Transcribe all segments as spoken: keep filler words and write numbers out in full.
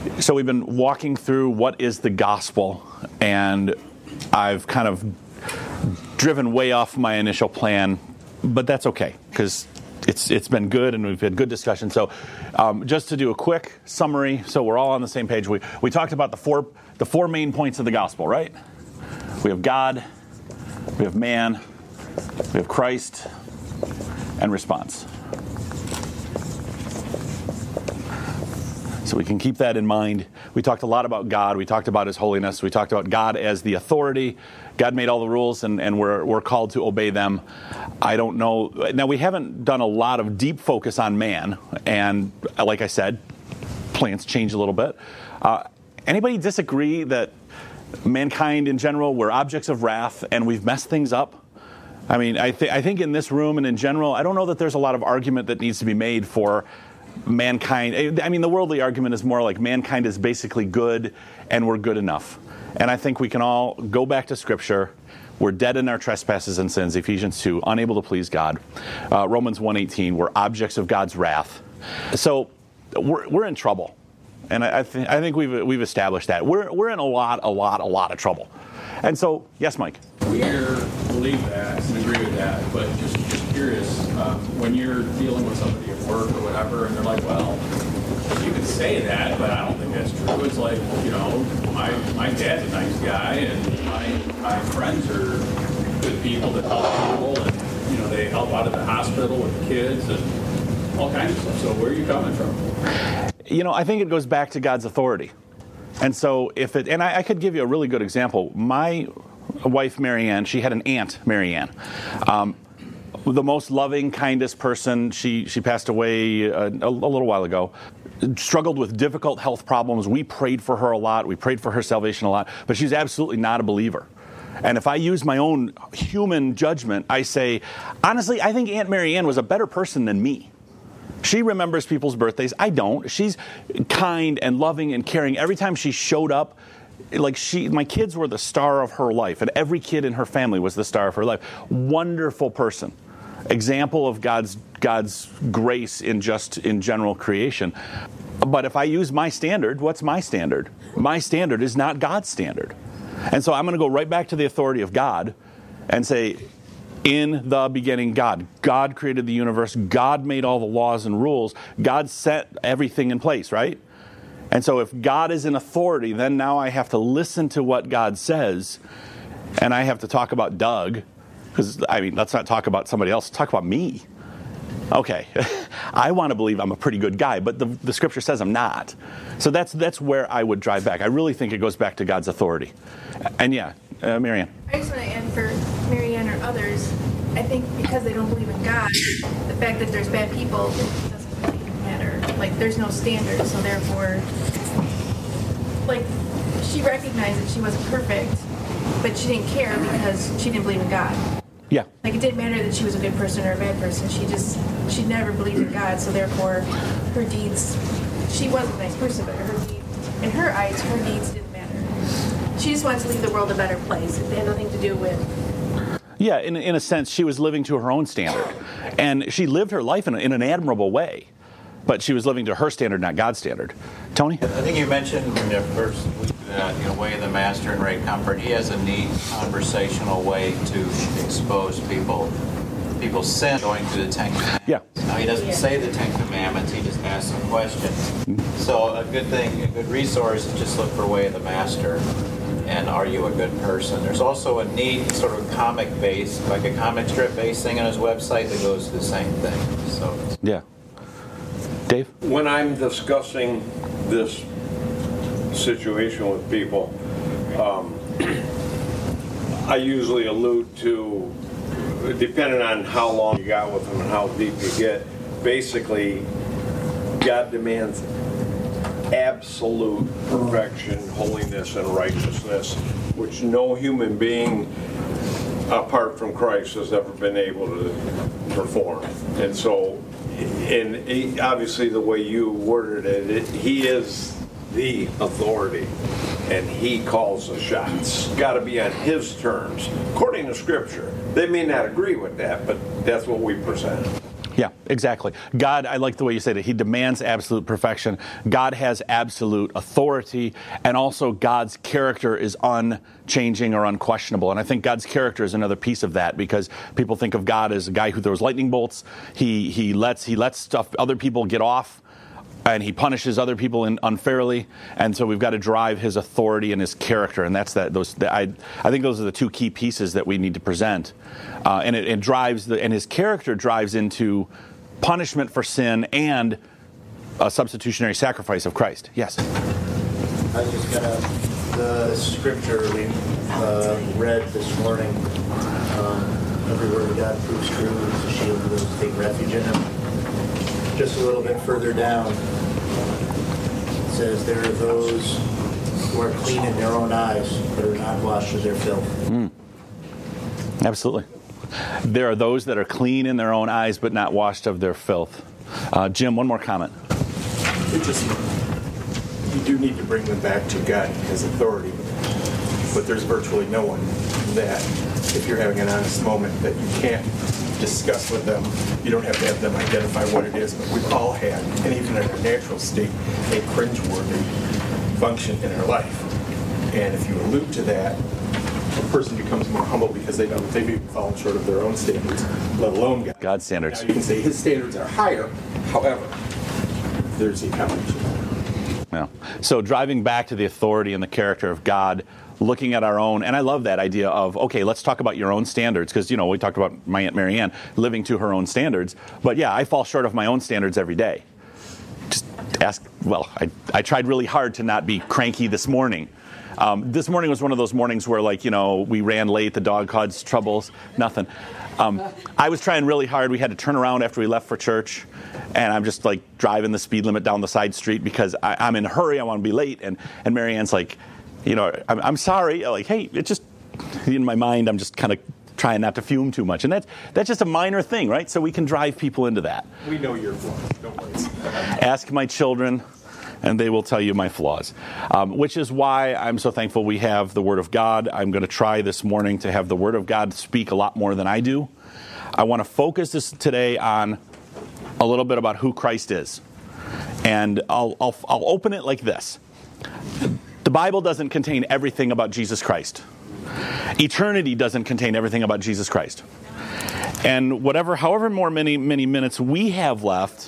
So we've been walking through what is the gospel, and I've kind of driven way off my initial plan, but that's okay because it's it's been good and we've had good discussion. So um, just to do a quick summary, so we're all on the same page. We we talked about the four the four main points of the gospel, right? We have God, we have man, we have Christ, and response. So we can keep that in mind. We talked a lot about God. We talked about His holiness. We talked about God as the authority. God made all the rules, and, and we're we're called to obey them. I don't know. Now, we haven't done a lot of deep focus on man. And like I said, plans change a little bit. Uh, anybody disagree that mankind in general, we're objects of wrath, and we've messed things up? I mean, I, th- I think in this room and in general, I don't know that there's a lot of argument that needs to be made for mankind. I mean, the worldly argument is more like mankind is basically good and we're good enough. And I think we can all go back to Scripture. We're dead in our trespasses and sins, Ephesians two, unable to please God. Uh, Romans one eighteen, we're objects of God's wrath. So we're we're in trouble. And I, I, th- I think we've we've established that. We're we're in a lot, a lot, a lot of trouble. And so, yes, Mike? We believe that and agree with that, but just, just curious, um, when you're dealing with somebody at work or whatever, and they're like, well, you can say that, but I don't think that's true. It's like, you know, my my dad's a nice guy, and my, my friends are good people that help people, and, you know, they help out at the hospital with the kids and all kinds of stuff. So where are you coming from? You know, I think it goes back to God's authority. And so if it, and I, I could give you a really good example. My wife, Marianne, she had an aunt, Marianne. Um, the most loving, kindest person. She she passed away a, a, a little while ago. Struggled with difficult health problems. We prayed for her a lot. We prayed for her salvation a lot. But she's absolutely not a believer. And if I use my own human judgment, I say, honestly, I think Aunt Marianne was a better person than me. She remembers people's birthdays. I don't. She's kind and loving and caring. Every time she showed up, like she, my kids were the star of her life, and every kid in her family was the star of her life. Wonderful person. Example of God's God's grace in just in general creation. But if I use my standard, what's my standard? My standard is not God's standard. And so I'm going to go right back to the authority of God and say, in the beginning, God. God created the universe. God made all the laws and rules. God set everything in place, right? And so if God is in authority, then now I have to listen to what God says, and I have to talk about Doug, because, I mean, let's not talk about somebody else. Talk about me. Okay, I want to believe I'm a pretty good guy, but the, the Scripture says I'm not. So that's that's where I would drive back. I really think it goes back to God's authority. And yeah, uh, Marianne. I just want to add for Marianne or others, I think because they don't believe in God, the fact that there's bad people doesn't really matter. Like, there's no standard, so therefore, like, she recognized that she wasn't perfect, but she didn't care because she didn't believe in God. Yeah. Like, it didn't matter that she was a good person or a bad person. She just, she never believed in God, so therefore, her deeds, she was a nice person, but her deeds, in her eyes, her deeds didn't matter. She just wanted to leave the world a better place. It had nothing to do with... Yeah, in, in a sense, she was living to her own standard. And she lived her life in, a, in an admirable way. But she was living to her standard, not God's standard. Tony? I think you mentioned in the first week that, you know, Way of the Master and Ray Comfort, he has a neat conversational way to expose people, people's sin going through the Ten Commandments. Yeah. Now, he doesn't say the Ten Commandments, he just asks some questions. Mm-hmm. So a good thing, a good resource is just look for Way of the Master. And are you a good person? There's also a neat sort of comic-based, like a comic strip-based thing on his website that goes to the same thing. So yeah. Dave? When I'm discussing this situation with people, um, I usually allude to, depending on how long you got with them and how deep you get, basically God demands absolute perfection, holiness, and righteousness, which no human being apart from Christ has ever been able to perform. And so, and he, obviously the way you worded it, it, he is the authority, and he calls the shots. Got to be on his terms, according to Scripture. They may not agree with that, but that's what we present. Yeah. Yeah, exactly. God, I like the way you said it. He demands absolute perfection. God has absolute authority, and also God's character is unchanging or unquestionable. And I think God's character is another piece of that, because people think of God as a guy who throws lightning bolts. He he lets he lets stuff other people get off, and he punishes other people in unfairly. And so we've got to drive his authority and his character, and that's that. Those that I I think those are the two key pieces that we need to present. Uh, and it, it drives the and his character drives into punishment for sin and a substitutionary sacrifice of Christ. Yes. I was just gonna the scripture we uh, read this morning. Um, every word of God proves true. It's a shield to those who take refuge in Him. Just a little bit further down, it says there are those who are clean in their own eyes, but are not washed of their filth. Mm. Absolutely. There are those that are clean in their own eyes, but not washed of their filth. Uh, Jim, one more comment. It just, you do need to bring them back to God and His authority, but there's virtually no one that, if you're having an honest moment, that you can't discuss with them. You don't have to have them identify what it is, but we've all had, and even in our natural state, a cringeworthy function in our life. And if you allude to that, a person becomes more humble because they know that they've even fallen short of their own standards, let alone God. God's standards. Now you can say His standards are higher, however, there's the accommodation. Yeah. So driving back to the authority and the character of God, looking at our own, and I love that idea of, okay, let's talk about your own standards, because, you know, we talked about my Aunt Mary Ann living to her own standards, but yeah, I fall short of my own standards every day. Just ask, well, I, I tried really hard to not be cranky this morning. Um, this morning was one of those mornings where, like, you know, we ran late, the dog caused troubles, nothing. Um, I was trying really hard. We had to turn around after we left for church, and I'm just, like, driving the speed limit down the side street because I, I'm in a hurry. I want to be late, and, and Mary Ann's like, you know, I'm, I'm sorry. Like, hey, it just, in my mind, I'm just kind of trying not to fume too much. And that's, that's just a minor thing, right? So we can drive people into that. We know your flaws. Don't worry. Ask my children, and they will tell you my flaws, um, which is why I'm so thankful we have the Word of God. I'm going to try this morning to have the Word of God speak a lot more than I do. I want to focus this today on a little bit about who Christ is. And I'll, I'll, I'll open it like this. The Bible doesn't contain everything about Jesus Christ. Eternity doesn't contain everything about Jesus Christ. And whatever, however more many, many minutes we have left,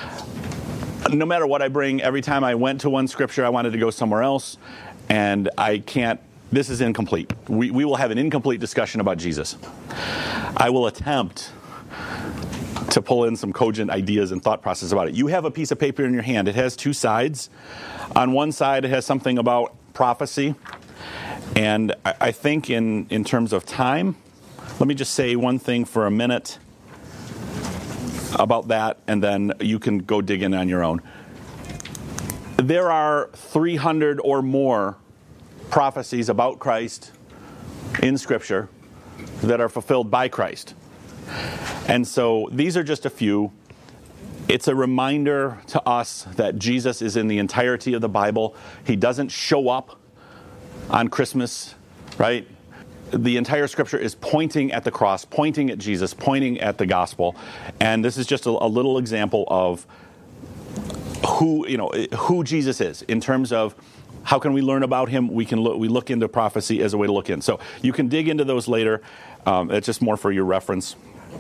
no matter what I bring, every time I went to one scripture, I wanted to go somewhere else, and I can't, this is incomplete. We, we will have an incomplete discussion about Jesus. I will attempt to pull in some cogent ideas and thought process about it. You have a piece of paper in your hand. It has two sides. On one side, it has something about prophecy, and I, I think in, in terms of time, let me just say one thing for a minute about that, and then you can go dig in on your own. There are three hundred or more prophecies about Christ in Scripture that are fulfilled by Christ. And so these are just a few. It's a reminder to us that Jesus is in the entirety of the Bible. He doesn't show up on Christmas, right? The entire Scripture is pointing at the cross, pointing at Jesus, pointing at the gospel. And this is just a, a little example of who, you know, who Jesus is in terms of how can we learn about him. We can look, we look into prophecy as a way to look in. So you can dig into those later. Um, it's just more for your reference.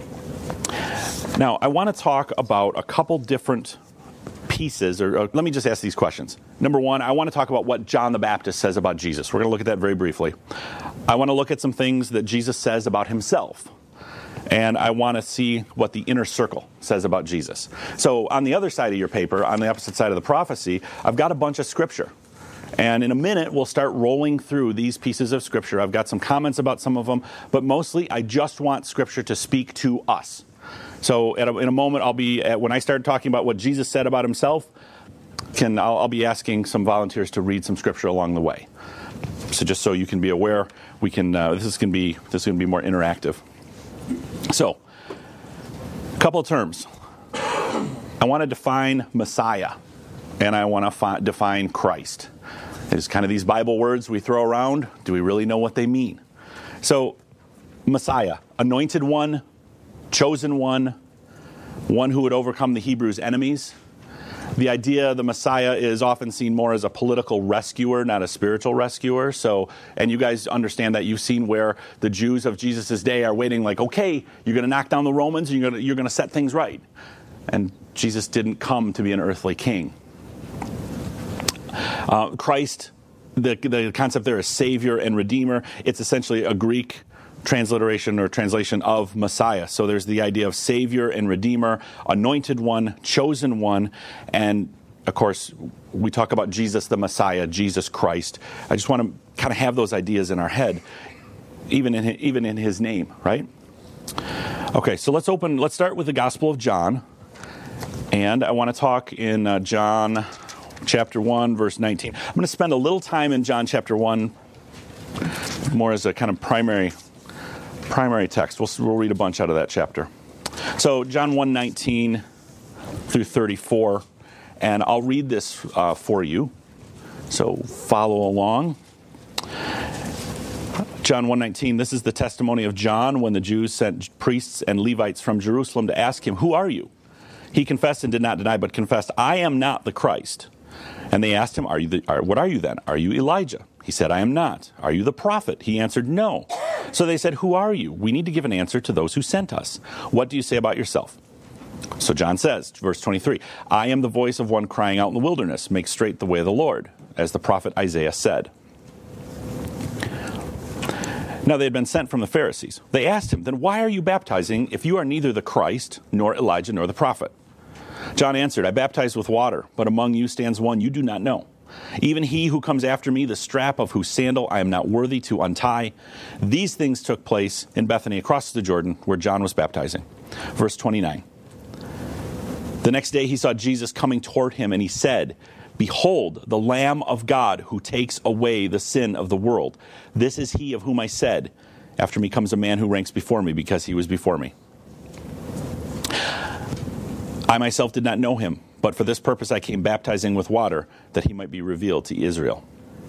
Now, I want to talk about a couple different pieces, or, or let me just ask these questions. Number one, I want to talk about what John the Baptist says about Jesus. We're going to look at that very briefly. I want to look at some things that Jesus says about himself. And I want to see what the inner circle says about Jesus. So on the other side of your paper, on the opposite side of the prophecy, I've got a bunch of Scripture. And in a minute, we'll start rolling through these pieces of Scripture. I've got some comments about some of them, but mostly I just want Scripture to speak to us. So at a, in a moment, I'll be at, when I start talking about what Jesus said about himself, can I'll, I'll be asking some volunteers to read some Scripture along the way. So just so you can be aware, we can uh, this is going to be this is going to be more interactive. So, a couple of terms. I want to define Messiah, and I want to fi- define Christ. There's kind of these Bible words we throw around. Do we really know what they mean? So, Messiah, anointed one, chosen one, one who would overcome the Hebrews' enemies. The idea the Messiah is often seen more as a political rescuer, not a spiritual rescuer. So, and you guys understand that. You've seen where the Jews of Jesus' day are waiting like, okay, you're going to knock down the Romans, and you're going to, you're going to set things right. And Jesus didn't come to be an earthly king. Uh, Christ, the, the concept there is Savior and Redeemer. It's essentially a Greek transliteration or translation of Messiah. So there's the idea of Savior and Redeemer, anointed one, chosen one, and of course we talk about Jesus the Messiah, Jesus Christ. I just want to kind of have those ideas in our head, even in even in his name, right? Okay, so let's open. Let's start with the Gospel of John, and I want to talk in uh, John chapter one, verse nineteen. I'm going to spend a little time in John chapter one, more as a kind of primary. Primary text. We'll, we'll read a bunch out of that chapter. So John one nineteen through thirty-four, and I'll read this uh, for you. So follow along. John one nineteen, this is the testimony of John when the Jews sent priests and Levites from Jerusalem to ask him, "Who are you?" He confessed and did not deny, but confessed, "I am not the Christ." And they asked him, "Are you the, are, what are you then? Are you Elijah?" He said, "I am not." "Are you the prophet?" He answered, "No." So they said, "Who are you? We need to give an answer to those who sent us. What do you say about yourself?" So John says, verse twenty-three, "I am the voice of one crying out in the wilderness, make straight the way of the Lord, as the prophet Isaiah said." Now they had been sent from the Pharisees. They asked him, "Then why are you baptizing if you are neither the Christ, nor Elijah, nor the prophet?" John answered, "I baptize with water, but among you stands one you do not know. Even he who comes after me, the strap of whose sandal I am not worthy to untie." These things took place in Bethany across the Jordan, where John was baptizing. Verse twenty-nine. The next day he saw Jesus coming toward him, and he said, "Behold, the Lamb of God who takes away the sin of the world. This is he of whom I said, after me comes a man who ranks before me, because he was before me. I myself did not know him, but for this purpose I came baptizing with water, that he might be revealed to Israel."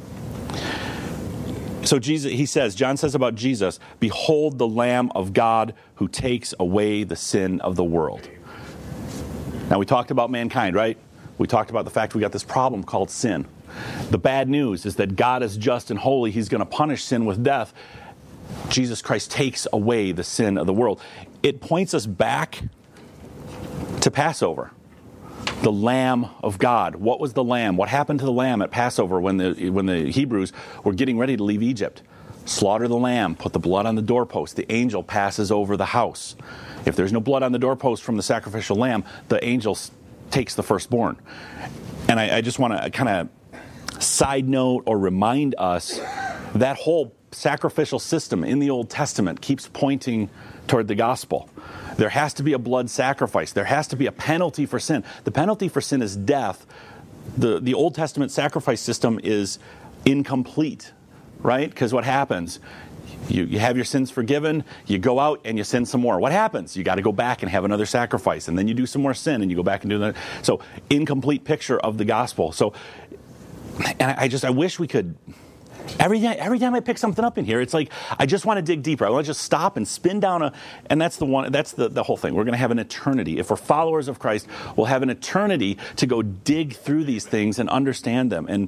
So Jesus, he says, John says about Jesus, "Behold the Lamb of God who takes away the sin of the world." Now we talked about mankind, right? We talked about the fact we got this problem called sin. The bad news is that God is just and holy. He's going to punish sin with death. Jesus Christ takes away the sin of the world. It points us back to Passover. The Lamb of God. What was the lamb? What happened to the lamb at Passover when the when the Hebrews were getting ready to leave Egypt? Slaughter the lamb, put the blood on the doorpost. The angel passes over the house. If there's no blood on the doorpost from the sacrificial lamb, the angel takes the firstborn. And I, I just want to kind of side note or remind us that whole sacrificial system in the Old Testament keeps pointing toward the gospel. There has to be a blood sacrifice. There has to be a penalty for sin. The penalty for sin is death. The, the Old Testament sacrifice system is incomplete, right? Because what happens? You, you have your sins forgiven, you go out and you sin some more. What happens? You got to go back and have another sacrifice, and then you do some more sin and you go back and do that. So, incomplete picture of the gospel. So, and I, I just, I wish we could... Every time, every time I pick something up in here, it's like I just want to dig deeper. I want to just stop and spin down a, and that's the one. That's the, the whole thing. We're going to have an eternity. If we're followers of Christ, we'll have an eternity to go dig through these things and understand them. And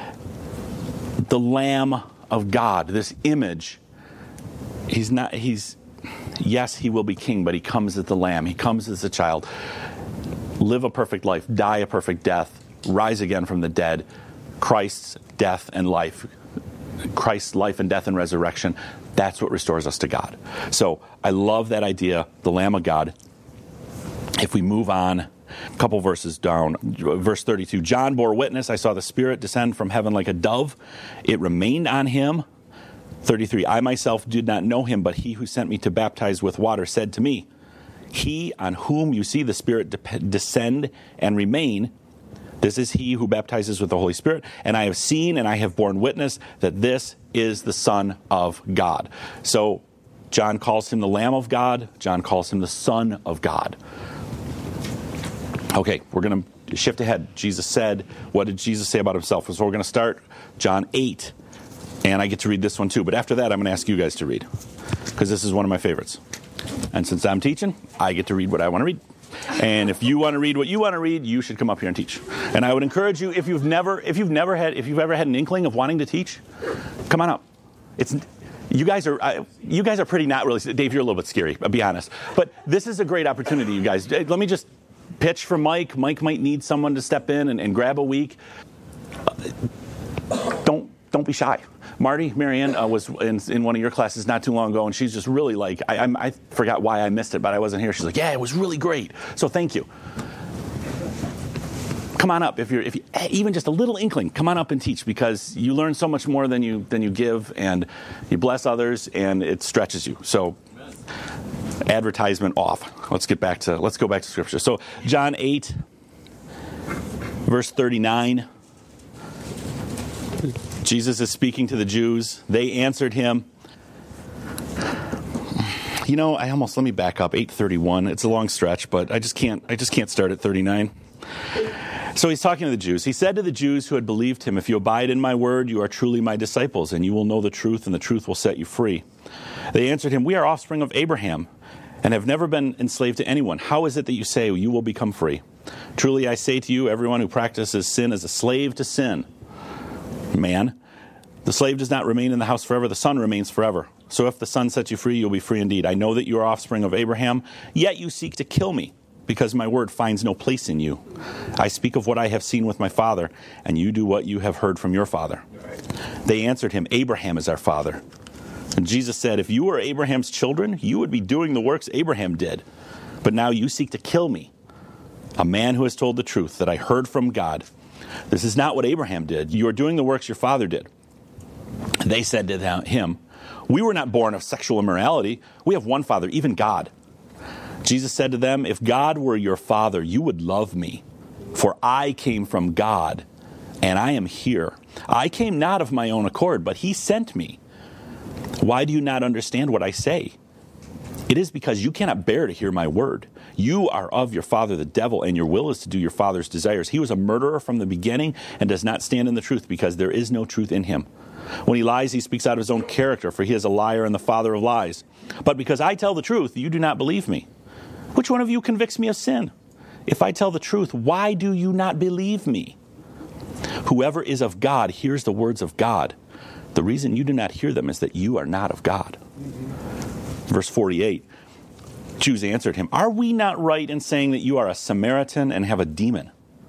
the Lamb of God, this image, he's not. He's yes, he will be king, but he comes as the Lamb. He comes as a child, live a perfect life, die a perfect death, rise again from the dead. Christ's death and life. Christ's life and death and resurrection, that's what restores us to God. So I love that idea, the Lamb of God. If we move on, a couple verses down, verse thirty-two, John bore witness, I saw the Spirit descend from heaven like a dove. It remained on him. thirty-three, I myself did not know him, but he who sent me to baptize with water said to me, he on whom you see the Spirit de- descend and remain, this is he who baptizes with the Holy Spirit, and I have seen and I have borne witness that this is the Son of God. So John calls him the Lamb of God. John calls him the Son of God. Okay, we're going to shift ahead. Jesus said, what did Jesus say about himself? So we're going to start John eight, and I get to read this one too. But after that, I'm going to ask you guys to read, because this is one of my favorites. And since I'm teaching, I get to read what I want to read. And if you want to read what you want to read, you should come up here and teach. And I would encourage you, if you've never, if you've never had, if you've ever had an inkling of wanting to teach, come on up. It's you guys are I, you guys are pretty not really. Dave, you're a little bit scary. I'll be honest. But this is a great opportunity, you guys. Let me just pitch for Mike. Mike might need someone to step in and, and grab a week. Don't don't be shy. Marty, Marianne uh, was in, in one of your classes not too long ago, and she's just really like, I, I, I forgot why I missed it, but I wasn't here. She's like, yeah, it was really great. So thank you. Come on up if you're, if you, even just a little inkling. Come on up and teach, because you learn so much more than you than you give, and you bless others, and it stretches you. So, advertisement off. Let's get back to let's go back to Scripture. So John eight, verse thirty-nine. Jesus is speaking to the Jews. They answered him. You know, I almost, let me back up. eight thirty-one. It's a long stretch, but I just can't, I just can't start at thirty-nine. So he's talking to the Jews. He said to the Jews who had believed him, if you abide in my word, you are truly my disciples, and you will know the truth, and the truth will set you free. They answered him, we are offspring of Abraham, and have never been enslaved to anyone. How is it that you say you will become free? Truly I say to you, everyone who practices sin is a slave to sin. Man, the slave does not remain in the house forever, the son remains forever. So if the son sets you free, you'll be free indeed. I know that you are offspring of Abraham, yet you seek to kill me, because my word finds no place in you. I speak of what I have seen with my father, and you do what you have heard from your father. They answered him, Abraham is our father. And Jesus said, if you were Abraham's children, you would be doing the works Abraham did. But now you seek to kill me, a man who has told the truth that I heard from God. This is not what Abraham did. You are doing the works your father did. They said to him, we were not born of sexual immorality. We have one Father, even God. Jesus said to them, if God were your father, you would love me. For I came from God, and I am here. I came not of my own accord, but he sent me. Why do you not understand what I say? It is because you cannot bear to hear my word. You are of your father the devil, and your will is to do your father's desires. He was a murderer from the beginning and does not stand in the truth, because there is no truth in him. When he lies, he speaks out of his own character, for he is a liar and the father of lies. But because I tell the truth, you do not believe me. Which one of you convicts me of sin? If I tell the truth, why do you not believe me? Whoever is of God hears the words of God. The reason you do not hear them is that you are not of God. Verse forty-eight, Jews answered him, are we not right in saying that you are a Samaritan and have a demon?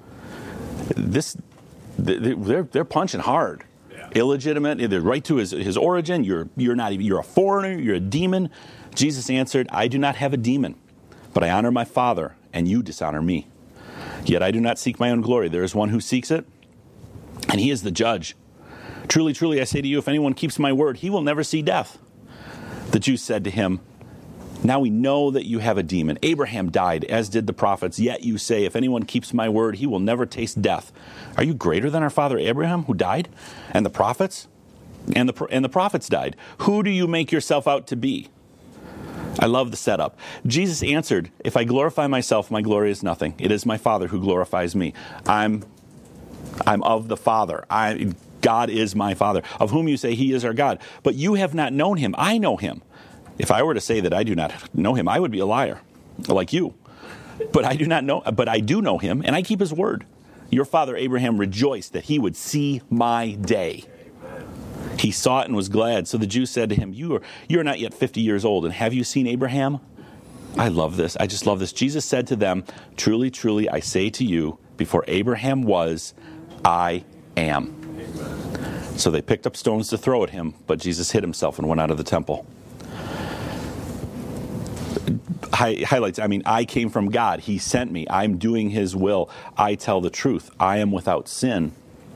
This, they're, they're punching hard. Yeah. Illegitimate, they're right to his, his origin. You're, you're not even, you're a foreigner, you're a demon. Jesus answered, I do not have a demon, but I honor my Father, and you dishonor me. Yet I do not seek my own glory. There is one who seeks it, and he is the judge. Truly, truly, I say to you, if anyone keeps my word, he will never see death. The Jews said to him, now we know that you have a demon. Abraham died, as did the prophets, yet you say, if anyone keeps my word, he will never taste death. Are you greater than our father Abraham, who died? And the prophets? And the, and the prophets died. Who do you make yourself out to be? I love the setup. Jesus answered, if I glorify myself, my glory is nothing. It is my Father who glorifies me. I'm, I'm of the Father. I, God is my Father, of whom you say he is our God. But you have not known him. I know him. If I were to say that I do not know him, I would be a liar, like you. But I do not know, but I do know him, and I keep his word. Your father Abraham rejoiced that he would see my day. He saw it and was glad. So the Jews said to him, you are, you are not yet fifty years old, and have you seen Abraham? I love this. I just love this. Jesus said to them, truly, truly, I say to you, before Abraham was, I am. So they picked up stones to throw at him, but Jesus hid himself and went out of the temple. Hi- highlights, I mean, I came from God. He sent me. I'm doing his will. I tell the truth. I am without sin.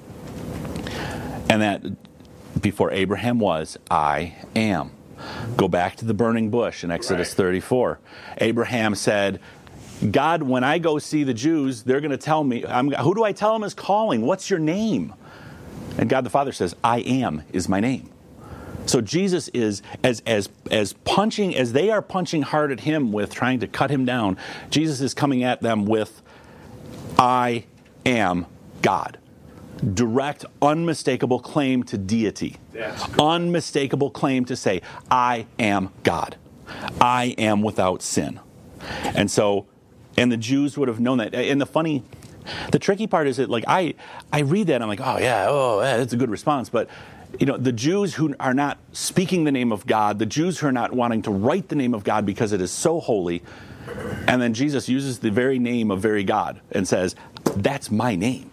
And that before Abraham was, I am. Go back to the burning bush in Exodus right. thirty-four. Abraham said, God, when I go see the Jews, they're going to tell me, I'm, who do I tell them is calling? What's your name? And God the Father says, I am is my name. So Jesus is, as as as punching, as they are punching hard at him with trying to cut him down, Jesus is coming at them with, I am God. Direct, unmistakable claim to deity. Unmistakable claim to say, I am God. I am without sin. And so, And the Jews would have known that. And the funny, the tricky part is that, like, I, I read that and I'm like, oh yeah, oh yeah, that's a good response. But, you know, the Jews who are not speaking the name of God, the Jews who are not wanting to write the name of God because it is so holy, and then Jesus uses the very name of very God and says, that's my name.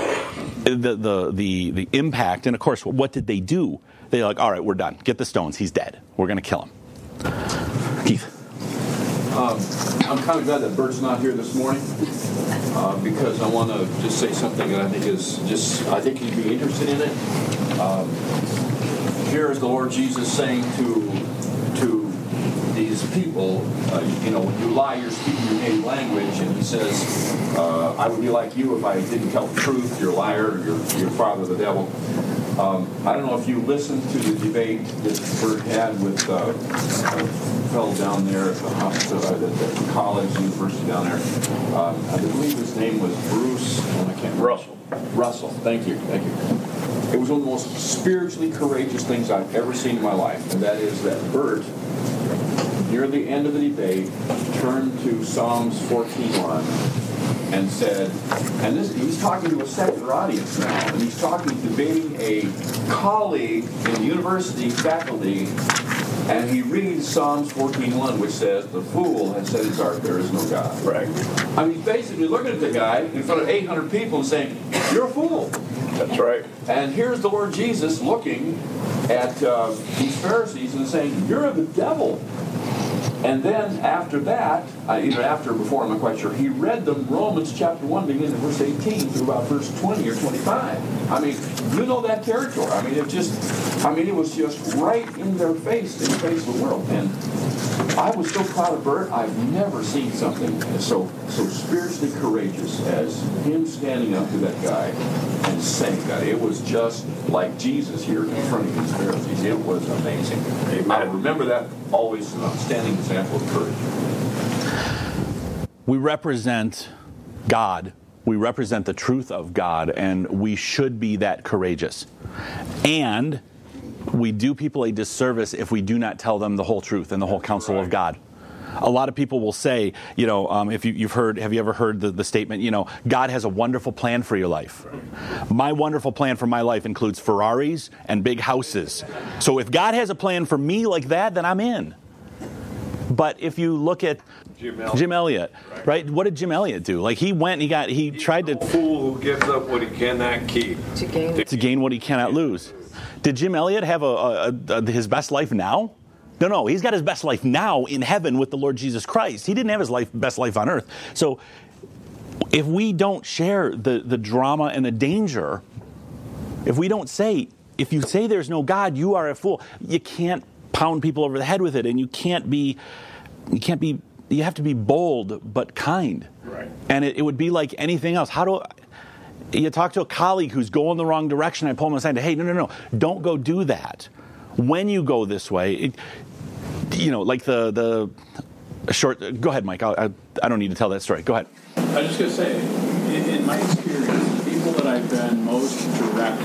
The, the, the, the impact, and of course, what did they do? They're like, all right, we're done. Get the stones. He's dead. We're going to kill him. Keith. Um, I'm kind of glad that Bert's not here this morning uh, because I want to just say something that I think is just, I think he'd be interested in it. Um, here is the Lord Jesus saying to to these people, uh, you know, when you lie, you're speaking your native language, and he says, uh, I would be like you if I didn't tell the truth. You're a liar. You're, you're father the devil. Um, I don't know if you listened to the debate that Bert had with uh, a fellow down there at the hospital, uh, at the college, university down there. Um, I believe his name was Bruce, and I can't Russell. Russell, thank you, thank you. It was one of the most spiritually courageous things I've ever seen in my life, and that is that Bert, near the end of the debate, turned to Psalms fourteen one and said, and this, he's talking to a secular audience now, and he's talking, debating a colleague in the university faculty, and he reads Psalms fourteen one, which says, the fool has said in his heart, there is no God. Right. I mean, he's basically looking at the guy in front of eight hundred people and saying, you're a fool. That's right. And here's the Lord Jesus looking at uh, these Pharisees and saying, you're of the devil. And then after that, uh, either after or before, I'm not quite sure, he read them Romans chapter one, beginning at verse eighteen through about verse twenty or twenty-five. I mean, you know that territory. I mean, it just, I mean, it was just right in their face, in the face of the world. And I was so proud of Bert. I've never seen something so so spiritually courageous as him standing up to that guy and saying that. It was just like Jesus here confronting these Pharisees. It was amazing. Amen. I remember that always an outstanding example of courage. We represent God. We represent the truth of God, and we should be that courageous. And we do people a disservice if we do not tell them the whole truth and the whole counsel of God. A lot of people will say, you know, um, if you, you've heard, have you ever heard the, the statement, you know, God has a wonderful plan for your life. My wonderful plan for my life includes Ferraris and big houses. So if God has a plan for me like that, then I'm in. But if you look at Jim Elliot, Jim Elliot right. right? What did Jim Elliot do? Like, he went, he got, he He's tried to... a fool who gives up what he cannot keep. To gain. to gain what he cannot lose. Did Jim Elliot have a, a, a, his best life now? No, no. He's got his best life now in heaven with the Lord Jesus Christ. He didn't have his life, best life on earth. So if we don't share the, the drama and the danger, if we don't say, if you say there's no God, you are a fool. You can't pound people over the head with it, and you can't be, you can't be, you have to be bold but kind. Right. And it, it would be like anything else. How do you talk to a colleague who's going the wrong direction? I pull them aside and say, hey, no, no, no, don't go do that. When you go this way, it, you know, like the the short. Go ahead, Mike. I, I I don't need to tell that story. Go ahead. I was just going to say, in, in my experience, the people that I've been most direct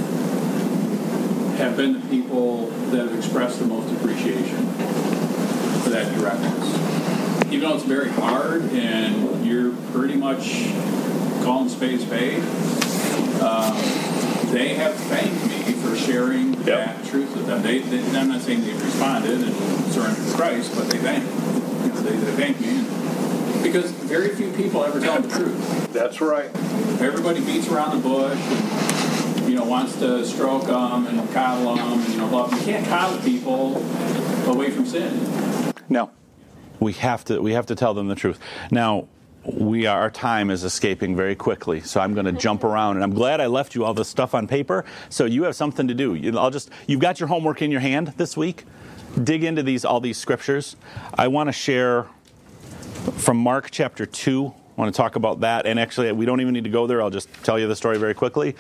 with have been the people that have expressed the most appreciation for that directness. Even though it's very hard and you're pretty much calling spade spade, um, they have thanked me for sharing Yep. that truth with them. They, they, I'm not saying they've responded and surrendered to Christ, but they thank me. You know, they, they thank me. Because very few people ever tell the truth. That's right. Everybody beats around the bush and, you know, wants to stroke them and coddle them and, you know, love. You can't coddle people away from sin. No, we have to we have to tell them the truth. Now, we are, our time is escaping very quickly, so I'm going to jump around, and I'm glad I left you all this stuff on paper, so you have something to do. You, I'll just you've got your homework in your hand this week. Dig into these all these scriptures. I want to share from Mark chapter two. I want to talk about that, and actually, we don't even need to go there. I'll just tell you the story very quickly.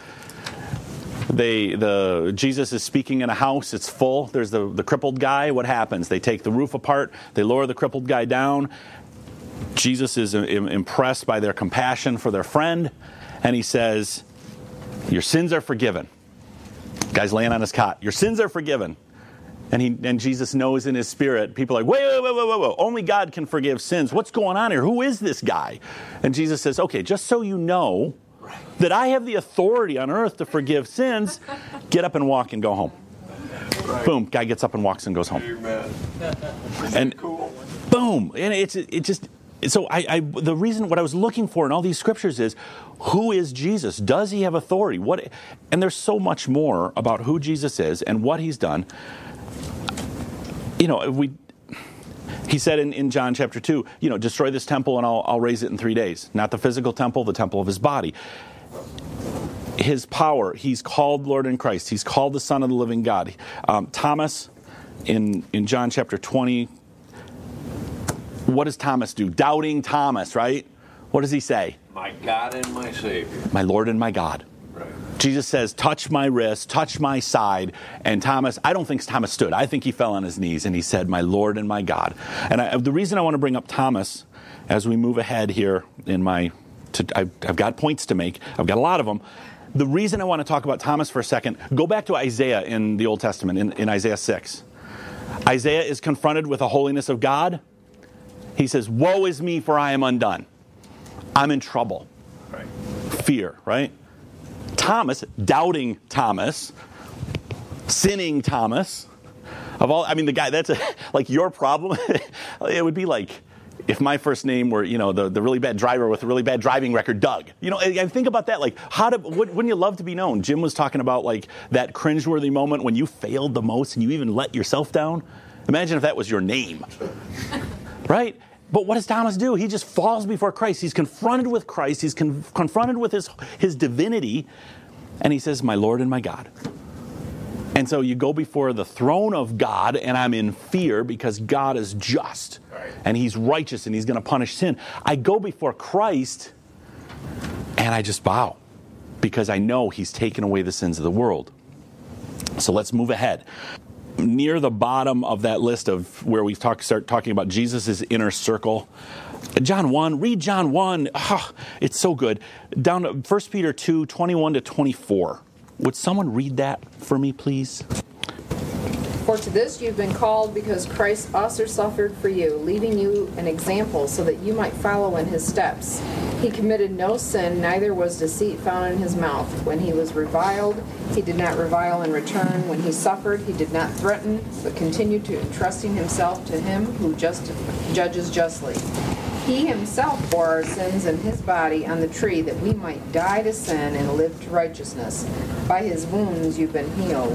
They, the Jesus is speaking in a house. It's full. There's the, the crippled guy. What happens? They take the roof apart. They lower the crippled guy down. Jesus is impressed by their compassion for their friend, and he says, your sins are forgiven. The guy's laying on his cot. Your sins are forgiven. And he and Jesus knows in his spirit, people are like, wait, wait, wait, wait, wait, wait. Only God can forgive sins. What's going on here? Who is this guy? And Jesus says, okay, just so you know that I have the authority on earth to forgive sins, get up and walk and go home. Right. Boom, guy gets up and walks and goes home. Amen. And cool. Boom. And it's it just so I, I the reason what I was looking for in all these scriptures is, who is Jesus? Does he have authority? What? And there's so much more about who Jesus is and what he's done. You know, we. He said in, in John chapter two, you know, destroy this temple and I'll, I'll raise it in three days. Not the physical temple, the temple of his body. His power, he's called Lord in Christ. He's called the Son of the living God. Um, Thomas, in, in John chapter twenty, what does Thomas do? Doubting Thomas, right? What does he say? My God and my Savior. My Lord and my God. Right. Jesus says, touch my wrist, touch my side. And Thomas, I don't think Thomas stood. I think he fell on his knees and he said, my Lord and my God. And I, the reason I want to bring up Thomas as we move ahead here in my, to, I've, I've got points to make. I've got a lot of them. The reason I want to talk about Thomas for a second, go back to Isaiah in the Old Testament, in, in Isaiah six. Isaiah is confronted with the holiness of God. He says, woe is me, for I am undone. I'm in trouble. Right. Fear, right? Thomas, doubting Thomas, sinning Thomas, of all, I mean, the guy, that's a, like your problem. It would be like if my first name were, you know, the, the really bad driver with a really bad driving record, Doug. You know, I think about that, like, how to, wouldn't you love to be known? Jim was talking about, like, that cringeworthy moment when you failed the most and you even let yourself down. Imagine if that was your name, right? But what does Thomas do? He just falls before Christ. He's confronted with Christ. He's con- confronted with his, his divinity. And he says, my Lord and my God. And so you go before the throne of God, and I'm in fear because God is just. Right. And he's righteous, and he's going to punish sin. I go before Christ, and I just bow because I know he's taken away the sins of the world. So let's move ahead. Near the bottom of that list of where we talk, start talking about Jesus' inner circle, John one, read John one. Oh, it's so good. Down to First Peter two, twenty-one to twenty-four. Would someone read that for me, please? For to this you've been called, because Christ also suffered for you, leaving you an example so that you might follow in his steps. He committed no sin, neither was deceit found in his mouth. When he was reviled, he did not revile in return. When he suffered, he did not threaten, but continued to entrusting himself to him who just judges justly. He himself bore our sins in his body on the tree, that we might die to sin and live to righteousness. By his wounds you've been healed.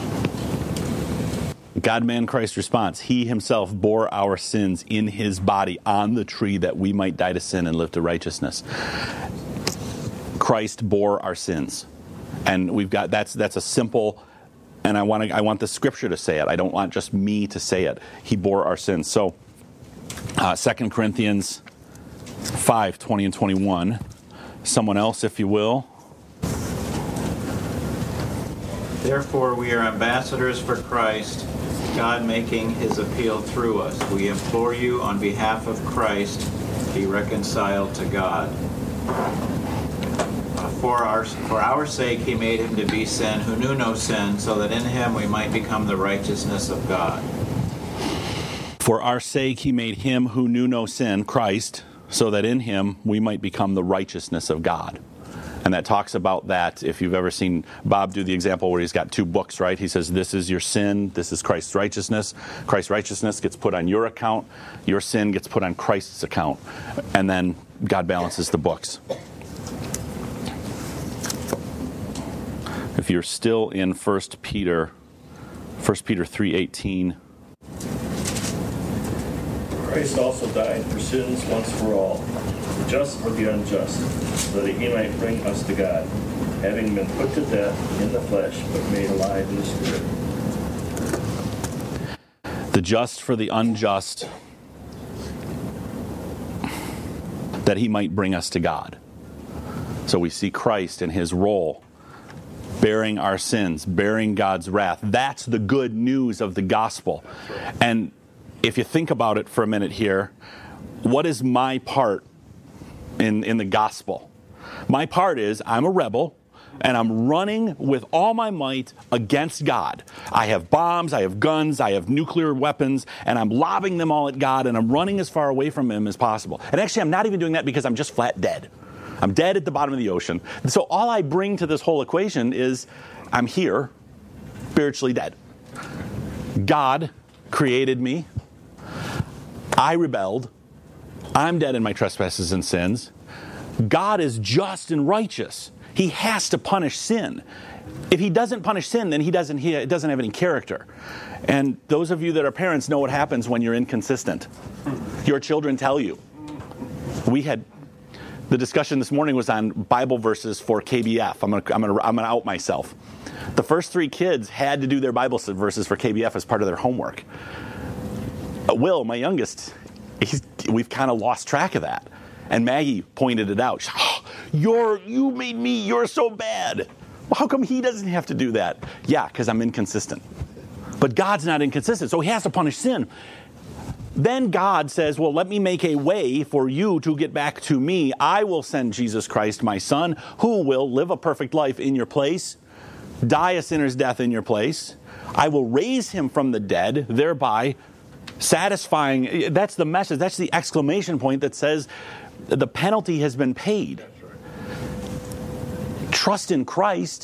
God-man Christ response. He himself bore our sins in his body on the tree that we might die to sin and live to righteousness. Christ bore our sins. And we've got, that's that's a simple, and I want to, I want the scripture to say it. I don't want just me to say it. He bore our sins. So, uh, Second Corinthians five, twenty and twenty-one. Someone else, if you will. Therefore we are ambassadors for Christ, God making his appeal through us. We implore you on behalf of Christ, be reconciled to God. For our, for our sake he made him to be sin who knew no sin, so that in him we might become the righteousness of God. For our sake he made him who knew no sin, Christ, so that in him we might become the righteousness of God. And that talks about that, if you've ever seen Bob do the example where he's got two books, right? He says, this is your sin, this is Christ's righteousness. Christ's righteousness gets put on your account, your sin gets put on Christ's account. And then God balances the books. If you're still in First Peter, First Peter three eighteen. Christ also died for sins once for all, the just for the unjust, so that he might bring us to God, having been put to death in the flesh, but made alive in the spirit. The just for the unjust, that he might bring us to God. So we see Christ in his role, bearing our sins, bearing God's wrath. That's the good news of the gospel. And if you think about it for a minute here, what is my part in, in the gospel? My part is I'm a rebel. and I'm running with all my might against God. I have bombs, I have guns, I have nuclear weapons, and I'm lobbing them all at God, and I'm running as far away from him as possible. And actually, I'm not even doing that because I'm just flat dead. I'm dead at the bottom of the ocean. So all I bring to this whole equation is I'm here, spiritually dead. God created me. I rebelled. I'm dead in my trespasses and sins. God is just and righteous. He has to punish sin. If he doesn't punish sin, then he doesn't he doesn't have any character. And those of you that are parents know what happens when you're inconsistent. Your children tell you. We had the discussion this morning was on Bible verses for K B F. I'm gonna I'm gonna I'm gonna out myself. The first three kids had to do their Bible verses for K B F as part of their homework. Will, my youngest, he's, we've kind of lost track of that. And Maggie pointed it out. She, oh, you're, you made me, you're so bad. Well, how come he doesn't have to do that? Yeah, because I'm inconsistent. But God's not inconsistent, so he has to punish sin. Then God says, well, let me make a way for you to get back to me. I will send Jesus Christ, my son, who will live a perfect life in your place, die a sinner's death in your place. I will raise him from the dead, thereby satisfying. That's the message. That's the exclamation point that says the penalty has been paid. Trust in Christ,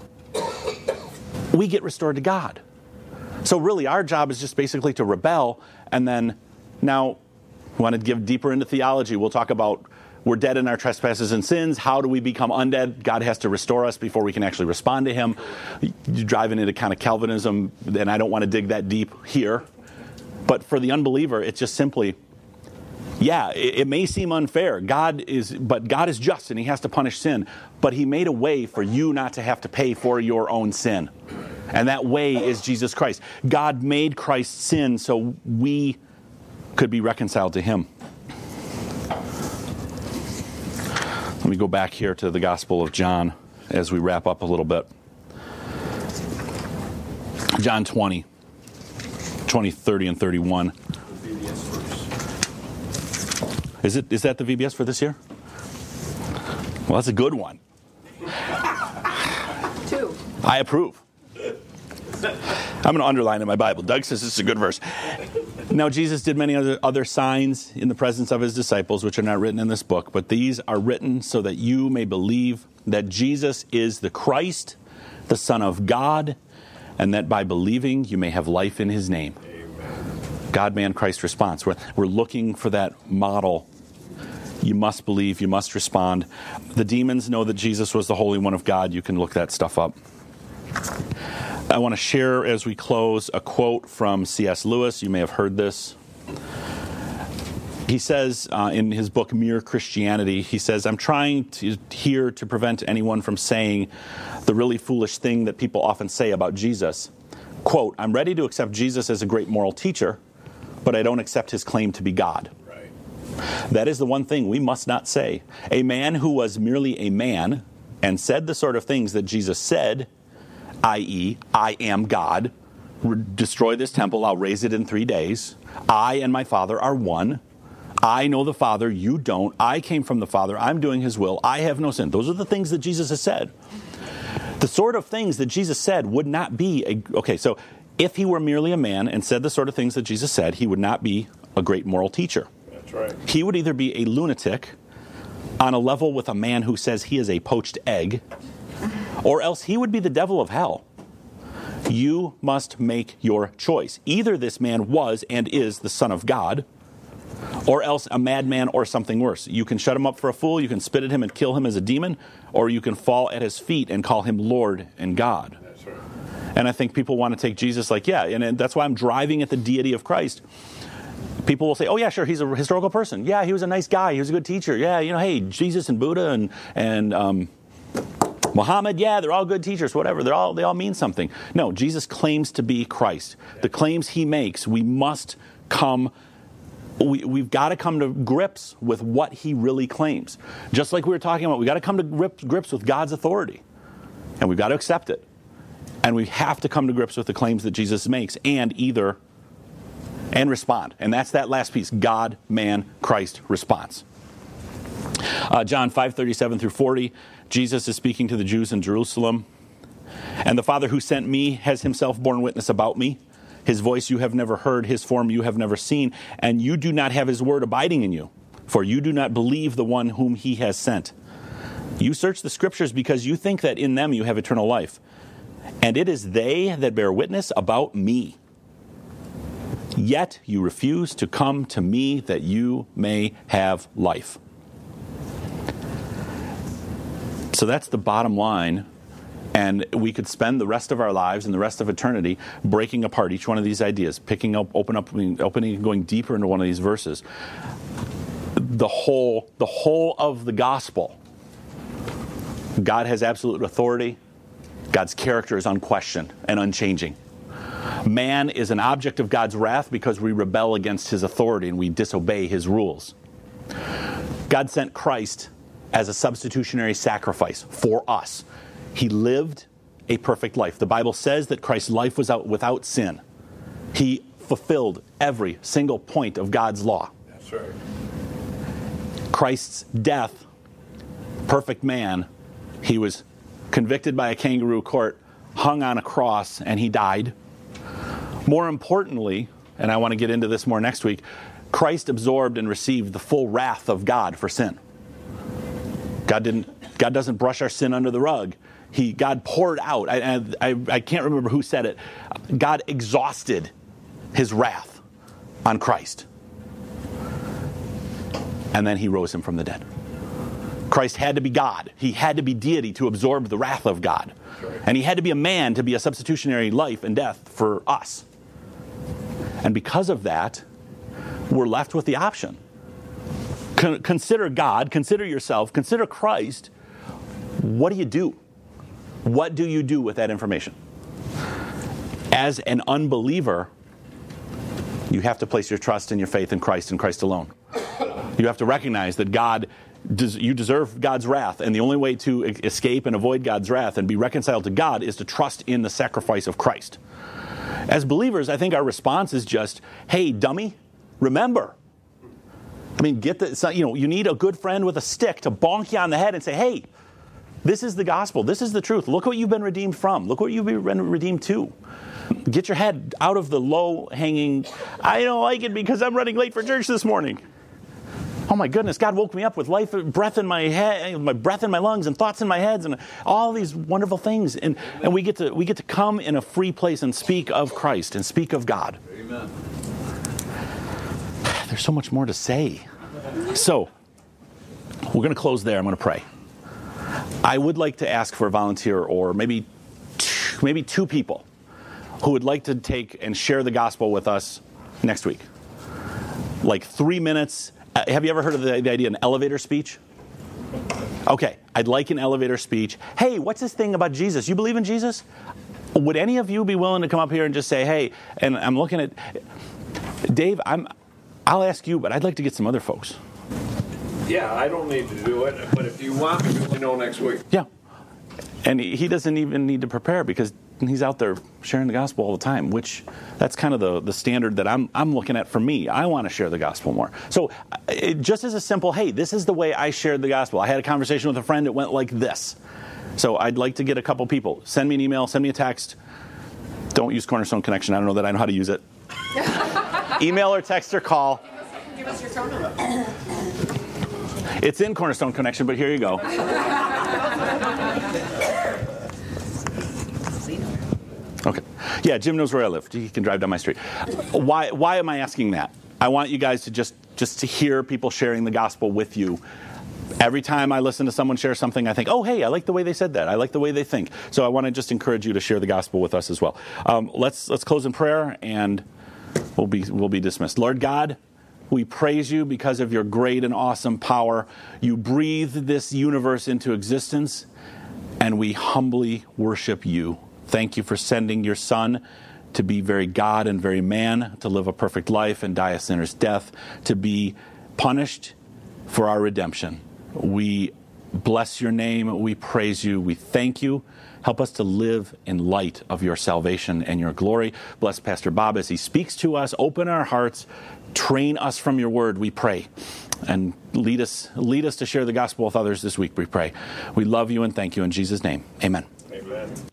we get restored to God. So really, our job is just basically to rebel, and then now, we want to give deeper into theology. We'll talk about we're dead in our trespasses and sins. How do we become undead? God has to restore us before we can actually respond to him. You're driving into kind of Calvinism, and I don't want to dig that deep here. But for the unbeliever, it's just simply, yeah, it, it may seem unfair. God is, but God is just, and he has to punish sin. But he made a way for you not to have to pay for your own sin. And that way is Jesus Christ. God made Christ sin so we could be reconciled to him. Let me go back here to the Gospel of John as we wrap up a little bit. John twenty. twenty, thirty, and thirty-one. Is it? Is that the V B S for this year? Well, that's a good one. Two. I approve. I'm going to underline in my Bible. Doug says this is a good verse. Now, Jesus did many other, other signs in the presence of his disciples, which are not written in this book, but these are written so that you may believe that Jesus is the Christ, the Son of God, and that by believing you may have life in his name. Amen. God, man, Christ response. We're, we're looking for that model. You must believe, you must respond. The demons know that Jesus was the Holy One of God. You can look that stuff up. I want to share as we close a quote from C S Lewis. You may have heard this. He says uh, in his book, Mere Christianity, he says, I'm trying to, here to prevent anyone from saying the really foolish thing that people often say about Jesus. Quote, I'm ready to accept Jesus as a great moral teacher, but I don't accept his claim to be God. Right. That is the one thing we must not say. A man who was merely a man and said the sort of things that Jesus said, that is, I am God, destroy this temple, I'll raise it in three days. I and my Father are one. I know the Father, you don't. I came from the Father, I'm doing his will. I have no sin. Those are the things that Jesus has said. The sort of things that Jesus said would not be, a, okay, so if he were merely a man and said the sort of things that Jesus said, he would not be a great moral teacher. That's right. He would either be a lunatic on a level with a man who says he is a poached egg, or else he would be the devil of hell. You must make your choice. Either this man was and is the Son of God, or else a madman or something worse. You can shut him up for a fool, you can spit at him and kill him as a demon, or you can fall at his feet and call him Lord and God. That's right. And I think people want to take Jesus like, yeah, and that's why I'm driving at the deity of Christ. People will say, oh yeah, sure, he's a historical person. Yeah, he was a nice guy, he was a good teacher. Yeah, you know, hey, Jesus and Buddha and and um, Muhammad, yeah, they're all good teachers, whatever. They're all they all mean something. No, Jesus claims to be Christ. The claims he makes, we must come We, we've got to come to grips with what he really claims. Just like we were talking about, we've got to come to grip, grips with God's authority. And we've got to accept it. And we have to come to grips with the claims that Jesus makes and either, and respond. And that's that last piece, God, man, Christ response. Uh, John five thirty-seven through forty, Jesus is speaking to the Jews in Jerusalem. And the Father who sent me has himself borne witness about me. His voice you have never heard, his form you have never seen, and you do not have his word abiding in you, for you do not believe the one whom he has sent. You search the Scriptures because you think that in them you have eternal life. And it is they that bear witness about me. Yet you refuse to come to me that you may have life. So that's the bottom line. And we could spend the rest of our lives and the rest of eternity breaking apart each one of these ideas, picking up, open up, opening and going deeper into one of these verses. The whole, the whole of the gospel. God has absolute authority. God's character is unquestioned and unchanging. Man is an object of God's wrath because we rebel against his authority and we disobey his rules. God sent Christ as a substitutionary sacrifice for us. He lived a perfect life. The Bible says that Christ's life was out without sin. He fulfilled every single point of God's law. That's right. Christ's death, perfect man, he was convicted by a kangaroo court, hung on a cross, and he died. More importantly, and I want to get into this more next week, Christ absorbed and received the full wrath of God for sin. God didn't. God doesn't brush our sin under the rug. He, God poured out. I, I, I can't remember who said it. God exhausted his wrath on Christ. And then he rose him from the dead. Christ had to be God. He had to be deity to absorb the wrath of God. Right. And he had to be a man to be a substitutionary life and death for us. And because of that, we're left with the option. Con- consider God, consider yourself, consider Christ. What do you do? What do you do with that information? As an unbeliever, you have to place your trust and your faith in Christ and Christ alone. You have to recognize that God, you deserve God's wrath, and the only way to escape and avoid God's wrath and be reconciled to God is to trust in the sacrifice of Christ. As believers, I think our response is just, hey, dummy, remember. I mean, get the, you know, you need a good friend with a stick to bonk you on the head and say, hey, this is the gospel. This is the truth. Look what you've been redeemed from. Look what you've been redeemed to. Get your head out of the low-hanging, I don't like it because I'm running late for church this morning. Oh my goodness, God woke me up with life, breath in my head, my breath in my lungs and thoughts in my heads and all these wonderful things. And, and we get to we get to come in a free place and speak of Christ and speak of God. Amen. There's so much more to say. So, we're going to close there. I'm going to pray. I would like to ask for a volunteer or maybe two, maybe two people who would like to take and share the gospel with us next week. Like three minutes. Uh, have you ever heard of the, the idea of an elevator speech? Okay, I'd like an elevator speech. Hey, what's this thing about Jesus? You believe in Jesus? Would any of you be willing to come up here and just say, hey, and I'm looking at Dave, I'm I'll ask you, but I'd like to get some other folks. Yeah, I don't need to do it, but if you want me to, let me know next week. Yeah. And he doesn't even need to prepare because he's out there sharing the gospel all the time, which that's kind of the, the standard that I'm I'm looking at for me. I want to share the gospel more. So it, just as a simple, hey, this is the way I shared the gospel. I had a conversation with a friend that went like this. So I'd like to get a couple people. Send me an email, send me a text. Don't use Cornerstone Connection. I don't know that I know how to use it. Email or text or call. Give us your phone number. It's in Cornerstone Connection, but here you go. Okay. Yeah, Jim knows where I live. He can drive down my street. Why why am I asking that? I want you guys to just, just to hear people sharing the gospel with you. Every time I listen to someone share something, I think, oh, hey, I like the way they said that. I like the way they think. So I want to just encourage you to share the gospel with us as well. Um, let's let's close in prayer, and we'll be we'll be dismissed. Lord God, we praise you because of your great and awesome power. You breathed this universe into existence, and we humbly worship you. Thank you for sending your Son to be very God and very man, to live a perfect life and die a sinner's death, to be punished for our redemption. We bless your name. We praise you. We thank you. Help us to live in light of your salvation and your glory. Bless Pastor Bob as he speaks to us. Open our hearts. Train us from your word, we pray. And lead us, lead us to share the gospel with others this week, we pray. We love you and thank you in Jesus' name. Amen. Amen.